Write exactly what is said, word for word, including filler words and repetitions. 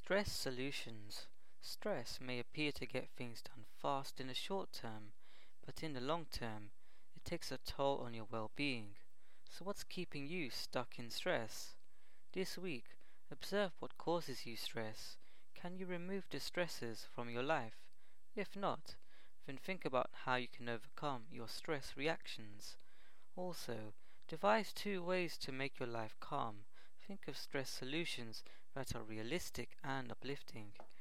Stress solutions. Stress may appear to get things done fast in the short term, but in the long term, it takes a toll on your well-being. So what's keeping you stuck in stress? This week, observe what causes you stress. Can you remove the stresses from your life? If not, then think about how you can overcome your stress reactions. Also, devise two ways to make your life calm. Think of stress solutions that are realistic and uplifting.